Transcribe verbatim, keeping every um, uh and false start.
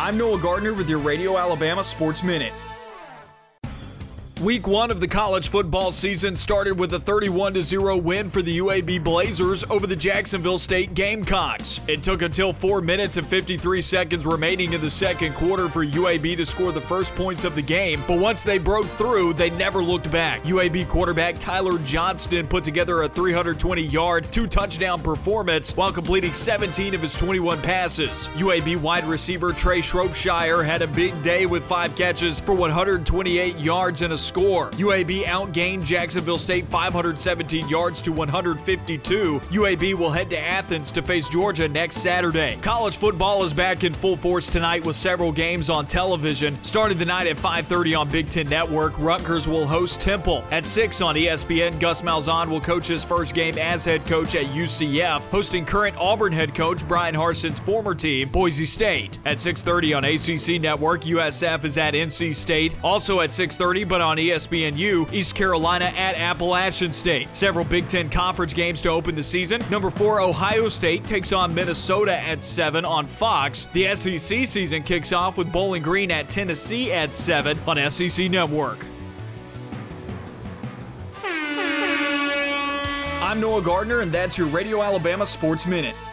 I'm Noah Gardner with your Radio Alabama Sports Minute. Week one of the college football season started with a thirty-one to zero win for the U A B Blazers over the Jacksonville State Gamecocks. It took until four minutes and fifty-three seconds remaining in the second quarter for U A B to score the first points of the game, but once they broke through, they never looked back. U A B quarterback Tyler Johnston put together a three hundred twenty yard, two-touchdown performance while completing seventeen of his twenty-one passes. U A B wide receiver Trey Shropshire had a big day with five catches for one hundred twenty-eight yards and a score. U A B outgained Jacksonville State five hundred seventeen yards to one hundred fifty-two. U A B will head to Athens to face Georgia next Saturday. College football is back in full force tonight with several games on television. Starting the night at five thirty on Big Ten Network, Rutgers will host Temple. At six on E S P N, Gus Malzahn will coach his first game as head coach at U C F, hosting current Auburn head coach Brian Harsin's former team, Boise State. At six thirty on A C C Network, U S F is at N C State. Also at six thirty, but on E S P N U, East Carolina at Appalachian State. Several Big Ten Conference games to open the season. Number four, Ohio State takes on Minnesota at seven on Fox. The S E C season kicks off with Bowling Green at Tennessee at seven on S E C Network. I'm Noah Gardner, and that's your Radio Alabama Sports Minute.